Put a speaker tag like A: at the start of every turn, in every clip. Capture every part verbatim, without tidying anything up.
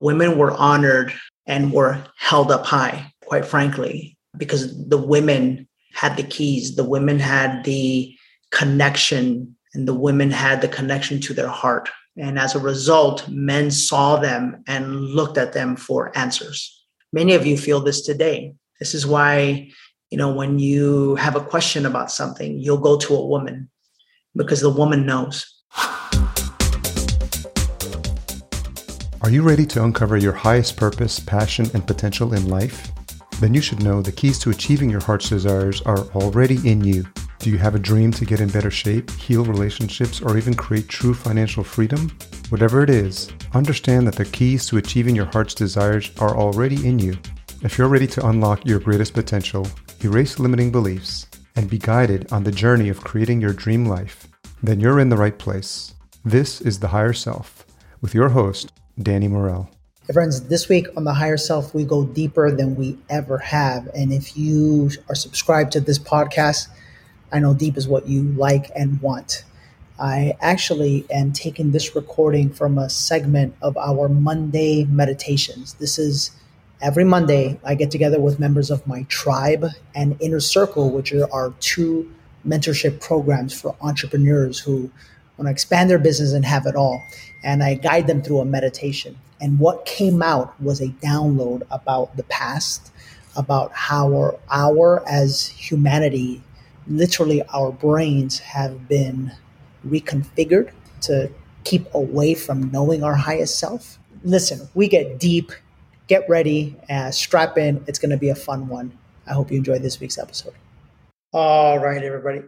A: women were honored and were held up high, quite frankly, because the women had the keys, the women had the connection, and the women had the connection to their heart. And as a result, men saw them and looked at them for answers. Many of you feel this today. This is why, you know, when you have a question about something, you'll go to a woman because the woman knows.
B: Are you ready to uncover your highest purpose, passion, and potential in life? Then you should know the keys to achieving your heart's desires are already in you. Do you have a dream to get in better shape, heal relationships, or even create true financial freedom? Whatever it is, understand that the keys to achieving your heart's desires are already in you. If you're ready to unlock your greatest potential, erase limiting beliefs, and be guided on the journey of creating your dream life, then you're in the right place. This is The Higher Self with your host, Danny Morel.
C: Hey friends, this week on The Higher Self, we go deeper than we ever have. And if you are subscribed to this podcast, I know deep is what you like and want. I actually am taking this recording from a segment of our Monday meditations. This is every Monday I get together with members of my tribe and Inner Circle, which are our two mentorship programs for entrepreneurs who want to expand their business and have it all. And I guide them through a meditation. And what came out was a download about the past, about how our, our as humanity, literally our brains have been reconfigured to keep away from knowing our highest self. Listen, we get deep. Get ready, uh, strap in. It's going to be a fun one. I hope you enjoyed this week's episode. All right, everybody.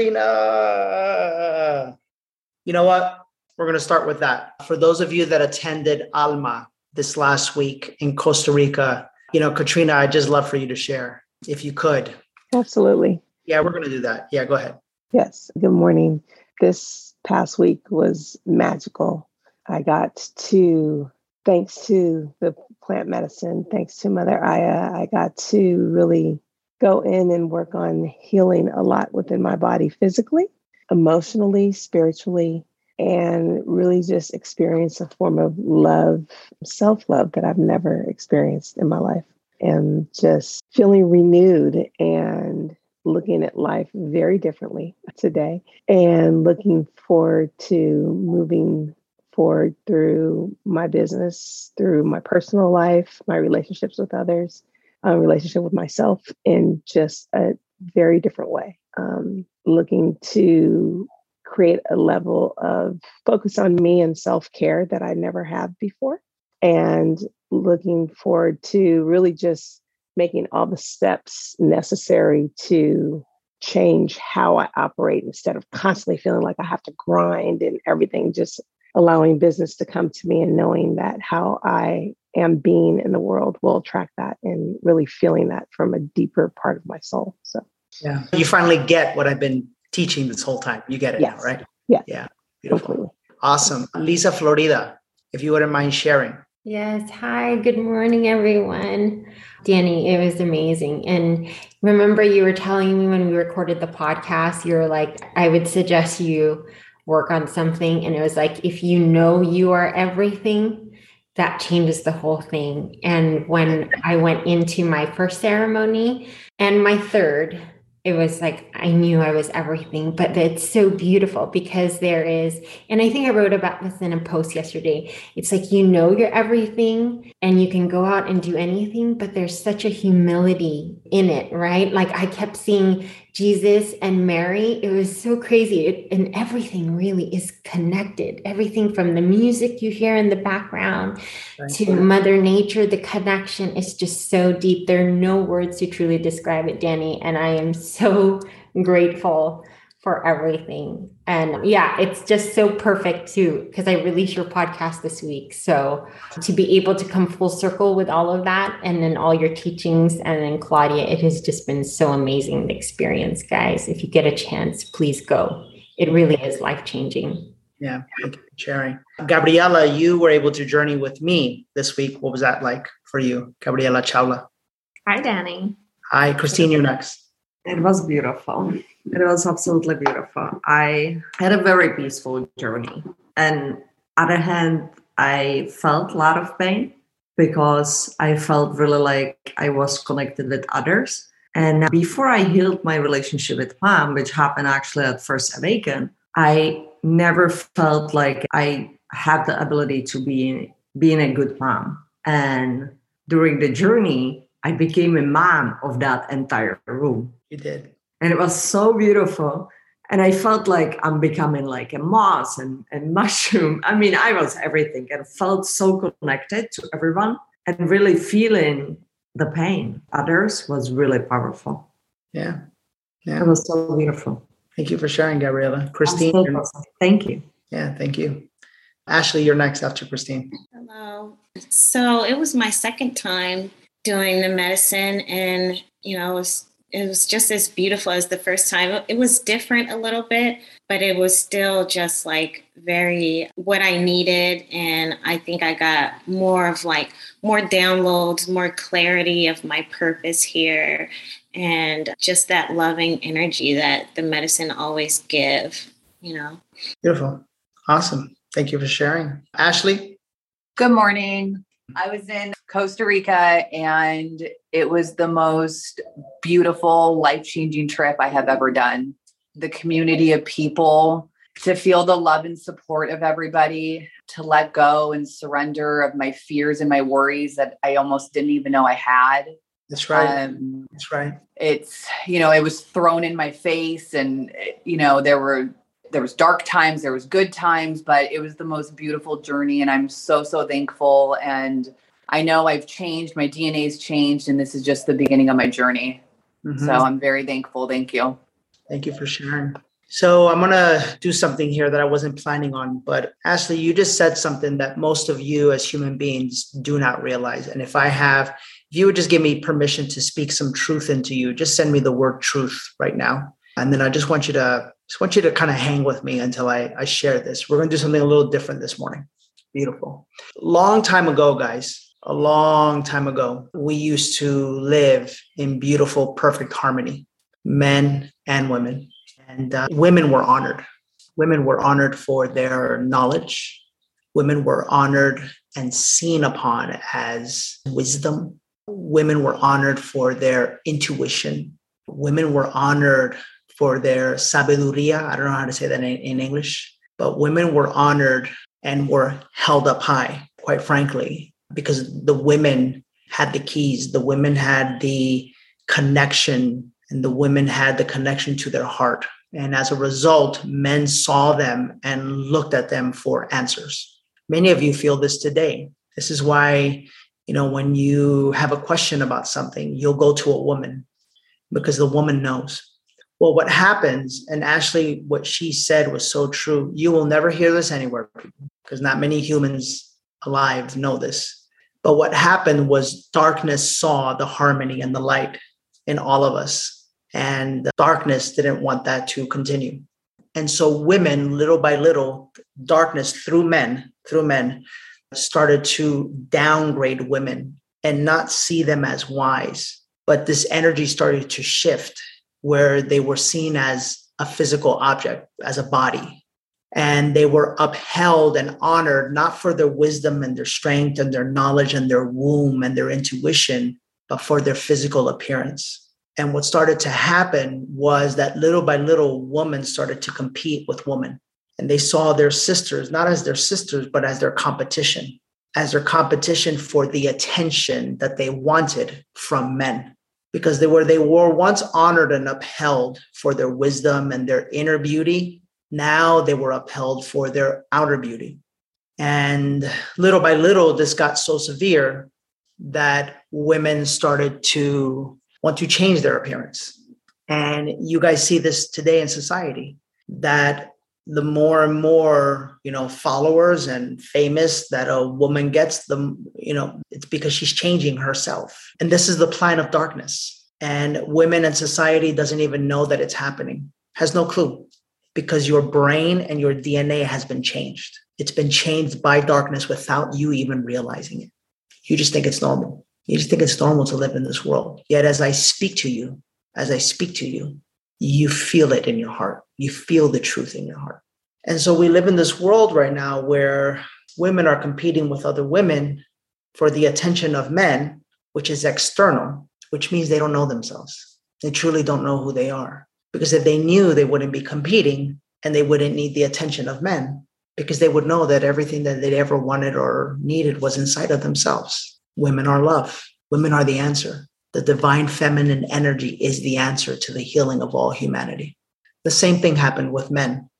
C: Katrina. You know what? We're going to start with that. For those of you that attended Alma this last week in Costa Rica, you know, Katrina, I'd just love for you to share, if you could.
D: Absolutely.
A: Yeah, we're going to do that. Yeah, go ahead.
D: Yes. Good morning. This past week was magical. I got to, thanks to the plant medicine, thanks to Mother Aya, I got to really go in and work on healing a lot within my body physically, emotionally, spiritually, and really just experience a form of love, self-love that I've never experienced in my life. And just feeling renewed and looking at life very differently today and looking forward to moving forward through my business, through my personal life, my relationships with others, a relationship with myself in just a very different way. Um, looking to create a level of focus on me and self-care that I never have before. And looking forward to really just making all the steps necessary to change how I operate instead of constantly feeling like I have to grind and everything, just allowing business to come to me and knowing that how I am being in the world will attract that and really feeling that from a deeper part of my soul. So,
A: yeah, you finally get what I've been teaching this whole time. You get it
D: yes.
A: now, right?
D: Yes.
A: Yeah. Beautiful.
D: Completely.
A: Awesome. Lisa Florida, if you wouldn't mind sharing.
E: Yes. Hi. Good morning, everyone. Danny, it was amazing. And remember, you were telling me when we recorded the podcast, you were like, I would suggest you work on something. And it was like, if you know you are everything, that changes the whole thing. And when I went into my first ceremony and my third, it was like, I knew I was everything, but it's so beautiful because there is, and I think I wrote about this in a post yesterday. It's like, you know, you're everything and you can go out and do anything, but there's such a humility in it, right? Like I kept seeing Jesus and Mary. It was so crazy. It, and everything really is connected. Everything from the music you hear in the background Thank to you. Mother Nature, the connection is just so deep. There are no words to truly describe it, Danny. And I am so grateful for everything. And yeah, it's just so perfect too, because I released your podcast this week. So to be able to come full circle with all of that and then all your teachings and then Claudia, it has just been so amazing the experience, guys. If you get a chance, please go. It really is life-changing.
A: Yeah, thank you for sharing. Gabriela, you were able to journey with me this week. What was that like for you? Gabriela Chawla.
F: Hi, Danny.
A: Hi, Christine, you're next.
F: It was beautiful. It was absolutely beautiful. I had a very peaceful journey. And on the other hand, I felt a lot of pain. because I felt really like I was connected with others. And before I healed my relationship with mom, which happened actually at First Awaken, I never felt like I had the ability to be being a good mom. And during the journey, I became a mom of that entire room.
A: You did.
F: And it was so beautiful. And I felt like I'm becoming like a moss and a mushroom. I mean, I was everything and felt so connected to everyone and really feeling the pain. Others was really powerful.
A: Yeah. Yeah.
F: It was so beautiful.
A: Thank you for sharing, Gabriela. Christine.
F: So awesome. Thank you.
A: Yeah, thank you. Ashley, you're next after Christine.
G: Hello. So it was my second time doing the medicine, and, you know, it was, it was just as beautiful as the first time. It was different a little bit, but it was still just like very what I needed. And I think I got more of like more downloads, more clarity of my purpose here, and just that loving energy that the medicine always give, you know.
A: Beautiful. Awesome. Thank you for sharing. Ashley?
H: Good morning. I was in Costa Rica, and it was the most beautiful, life-changing trip I have ever done. The community of people, to feel the love and support of everybody, to let go and surrender of my fears and my worries that I almost didn't even know I had.
A: That's right.
H: Um,
A: That's right.
H: It's, you know, it was thrown in my face, and, you know, there were There was dark times, there was good times, but it was the most beautiful journey. And I'm so, so thankful. And I know I've changed, my D N A's changed, and this is just the beginning of my journey. Mm-hmm. So I'm very thankful. Thank you.
A: Thank you for sharing. So I'm going to do something here that I wasn't planning on, but Ashley, you just said something that most of you as human beings do not realize. And if I have, if you would just give me permission to speak some truth into you, just send me the word truth right now. And then I just want you to just want you to kind of hang with me until I, I share this. We're going to do something a little different this morning. Beautiful. Long time ago, guys, a long time ago, we used to live in beautiful, perfect harmony, men and women. And uh, women were honored. Women were honored for their knowledge. Women were honored and seen upon as wisdom. Women were honored for their intuition. Women were honored for their sabiduría. I don't know how to say that in, in English, but women were honored and were held up high, quite frankly, because the women had the keys. The women had the connection, and the women had the connection to their heart. And as a result, men saw them and looked at them for answers. Many of you feel this today. This is why, you know, when you have a question about something, you'll go to a woman because the woman knows. Well, what happens, and Ashley, what she said was so true. You will never hear this anywhere, because not many humans alive know this. But what happened was darkness saw the harmony and the light in all of us. And the darkness didn't want that to continue. And so women, little by little, darkness through men, through men, started to downgrade women and not see them as wise. But this energy started to shift, where they were seen as a physical object, as a body. And they were upheld and honored, not for their wisdom and their strength and their knowledge and their womb and their intuition, but for their physical appearance. And what started to happen was that little by little, women started to compete with women. And they saw their sisters, not as their sisters, but as their competition, as their competition for the attention that they wanted from men. Because they were they were once honored and upheld for their wisdom and their inner beauty. Now they were upheld for their outer beauty. And little by little, this got so severe that women started to want to change their appearance. And you guys see this today in society, that the more and more, you know, followers and famous that a woman gets, the, you know, it's because she's changing herself. And this is the plan of darkness. And women in society doesn't even know that it's happening, has no clue, because your brain and your D N A has been changed. It's been changed by darkness without you even realizing it. You just think it's normal. You just think it's normal to live in this world. Yet as I speak to you, as I speak to you, you feel it in your heart. You feel the truth in your heart. And so we live in this world right now where women are competing with other women for the attention of men, which is external, which means they don't know themselves. They truly don't know who they are. Because if they knew, they wouldn't be competing and they wouldn't need the attention of men, because they would know that everything that they ever wanted or needed was inside of themselves. Women are love. Women are the answer. The divine feminine energy is the answer to the healing of all humanity. The same thing happened with men.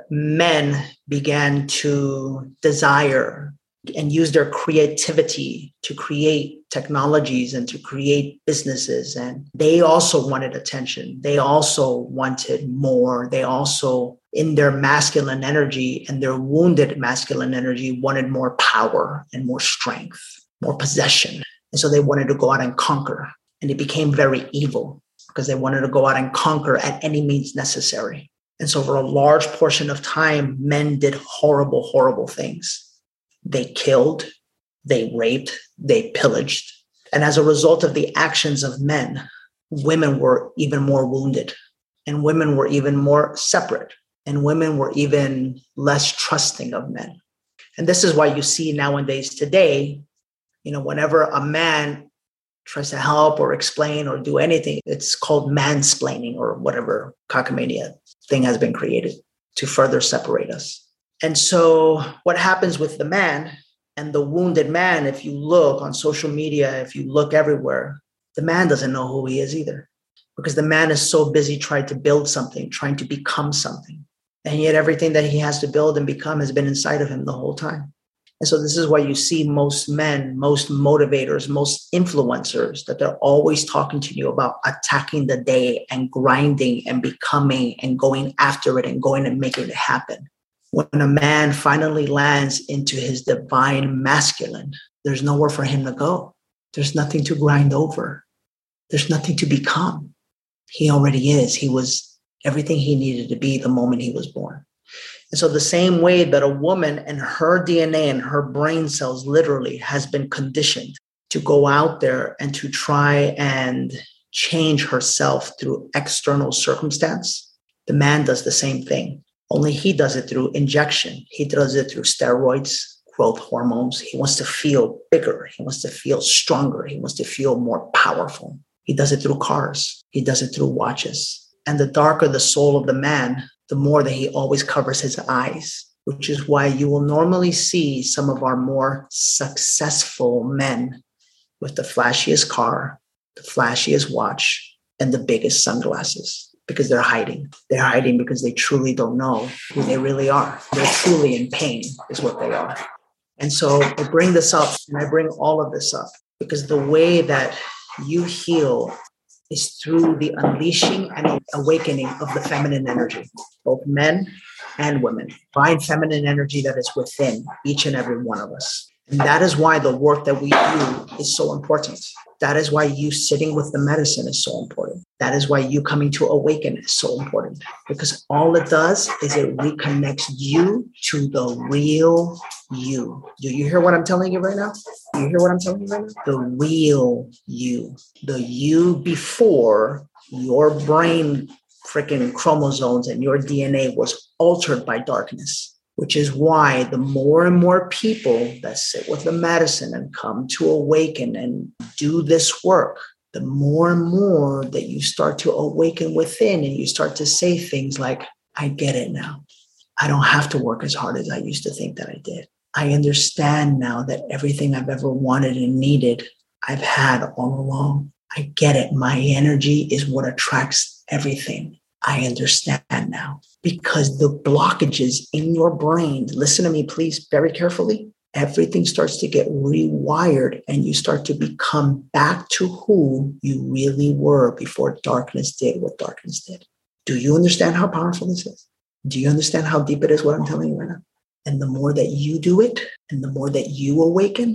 A: Men began to desire and use their creativity to create technologies and to create businesses. And they also wanted attention. They also wanted more. They also, in their masculine energy and their wounded masculine energy, wanted more power and more strength, more possession. And so they wanted to go out and conquer. And it became very evil because they wanted to go out and conquer at any means necessary. And so for a large portion of time, men did horrible, horrible things. They killed, they raped, they pillaged. And as a result of the actions of men, women were even more wounded, and women were even more separate, and women were even less trusting of men. And this is why you see nowadays today, you know, whenever a man tries to help or explain or do anything, it's called mansplaining or whatever cockamamia thing has been created to further separate us. And so what happens with the man and the wounded man, if you look on social media, if you look everywhere, the man doesn't know who he is either, because the man is so busy trying to build something, trying to become something. And yet everything that he has to build and become has been inside of him the whole time. And so this is why you see most men, most motivators, most influencers, that they're always talking to you about attacking the day and grinding and becoming and going after it and going and making it happen. When a man finally lands into his divine masculine, there's nowhere for him to go. There's nothing to grind over. There's nothing to become. He already is. He was everything he needed to be the moment he was born. And so the same way that a woman and her D N A and her brain cells literally has been conditioned to go out there and to try and change herself through external circumstance, the man does the same thing. Only he does it through injection. He does it through steroids, growth hormones. He wants to feel bigger. He wants to feel stronger. He wants to feel more powerful. He does it through cars. He does it through watches. And the darker the soul of the man, the more that he always covers his eyes, which is why you will normally see some of our more successful men with the flashiest car, the flashiest watch, and the biggest sunglasses. Because they're hiding. They're hiding because they truly don't know who they really are. They're truly in pain is what they are. And so I bring this up, and I bring all of this up because the way that you heal is through the unleashing and awakening of the feminine energy, both men and women. Find feminine energy that is within each and every one of us. And that is why the work that we do is so important. That is why you sitting with the medicine is so important. That is why you coming to awaken is so important, because all it does is it reconnects you to the real you. Do you hear what I'm telling you right now? Do you hear what I'm telling you right now? The real you, the you before your brain freaking chromosomes and your D N A was altered by darkness. Which is why the more and more people that sit with the medicine and come to awaken and do this work, the more and more that you start to awaken within and you start to say things like, I get it now. I don't have to work as hard as I used to think that I did. I understand now that everything I've ever wanted and needed, I've had all along. I get it. My energy is what attracts everything. I understand now. Because the blockages in your brain, listen to me, please, very carefully, everything starts to get rewired and you start to become back to who you really were before darkness did what darkness did. Do you understand how powerful this is? Do you understand how deep it is, what I'm telling you right now? And the more that you do it, and the more that you awaken,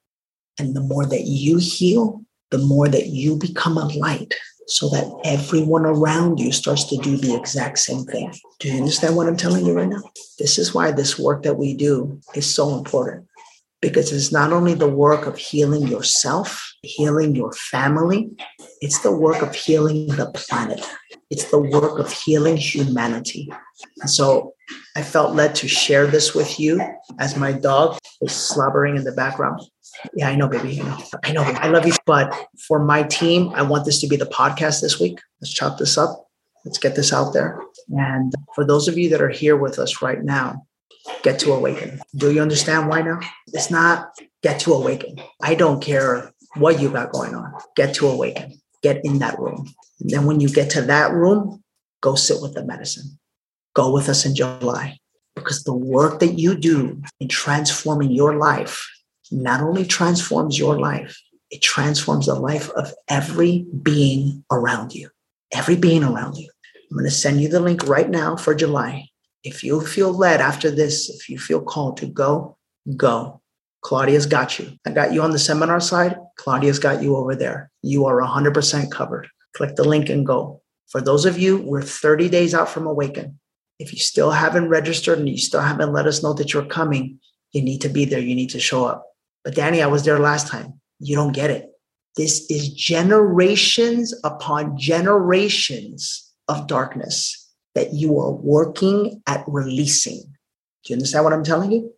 A: and the more that you heal, the more that you become a light, so that everyone around you starts to do the exact same thing. Do you understand what I'm telling you right now? This is why this work that we do is so important, because it's not only the work of healing yourself, healing your family, it's the work of healing the planet. It's the work of healing humanity. And so I felt led to share this with you as my dog is slobbering in the background. Yeah, I know, baby. I know. I know. I love you. But for my team, I want this to be the podcast this week. Let's chop this up. Let's get this out there. And for those of you that are here with us right now, get to awaken. Do you understand why now? It's not get to awaken. I don't care what you got going on. Get to awaken. Get in that room. And then when you get to that room, go sit with the medicine. Go with us in July. Because the work that you do in transforming your life not only transforms your life, it transforms the life of every being around you. Every being around you. I'm going to send you the link right now for July. If you feel led after this, if you feel called to go, go. Claudia's got you. I got you on the seminar side. Claudia's got you over there. You are one hundred percent covered. Click the link and go. For those of you, we're thirty days out from Awaken. If you still haven't registered and you still haven't let us know that you're coming, you need to be there. You need to show up. But Danny, I was there last time. You don't get it. This is generations upon generations of darkness that you are working at releasing. Do you understand what I'm telling you?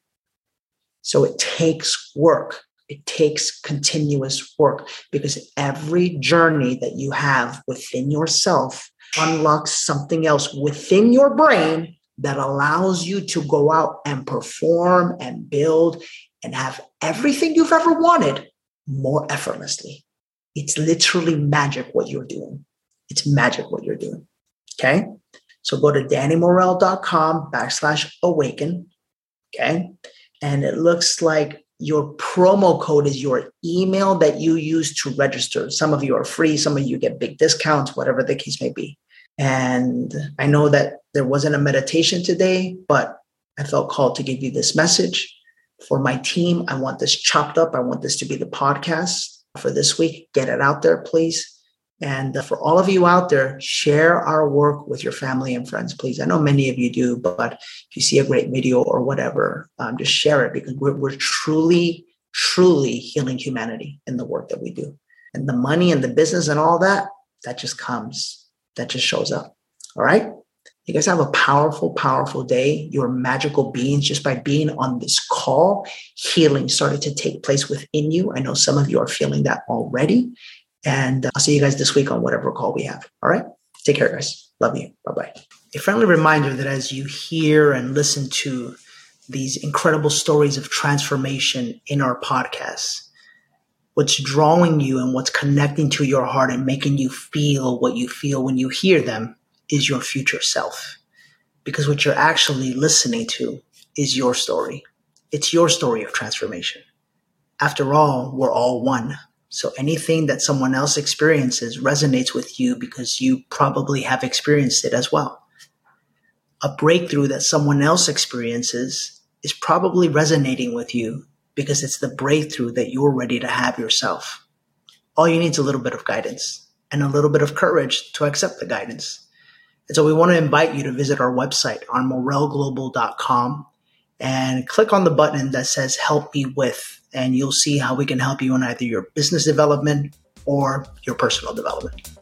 A: So it takes work. It takes continuous work because every journey that you have within yourself unlocks something else within your brain that allows you to go out and perform and build and have everything you've ever wanted more effortlessly. It's literally magic what you're doing. It's magic what you're doing. Okay. So go to dannymorel.com backslash awaken. Okay. And it looks like your promo code is your email that you use to register. Some of you are free. Some of you get big discounts, whatever the case may be. And I know that there wasn't a meditation today, but I felt called to give you this message. For my team, I want this chopped up. I want this to be the podcast for this week. Get it out there, please. And for all of you out there, share our work with your family and friends, please. I know many of you do, but if you see a great video or whatever, um, just share it because we're, we're truly, truly healing humanity in the work that we do. And the money and the business and all that, that just comes, that just shows up. All right? You guys have a powerful, powerful day. You're magical beings. Just by being on this call, healing started to take place within you. I know some of you are feeling that already. And I'll see you guys this week on whatever call we have. All right? Take care, guys. Love you. Bye-bye. A friendly reminder that as you hear and listen to these incredible stories of transformation in our podcast, what's drawing you and what's connecting to your heart and making you feel what you feel when you hear them is your future self. Because what you're actually listening to is your story. It's your story of transformation. After all, we're all one. So anything that someone else experiences resonates with you because you probably have experienced it as well. A breakthrough that someone else experiences is probably resonating with you because it's the breakthrough that you're ready to have yourself. All you need is a little bit of guidance and a little bit of courage to accept the guidance. And so we want to invite you to visit our website on morel global dot com and click on the button that says help me with, and you'll see how we can help you in either your business development or your personal development.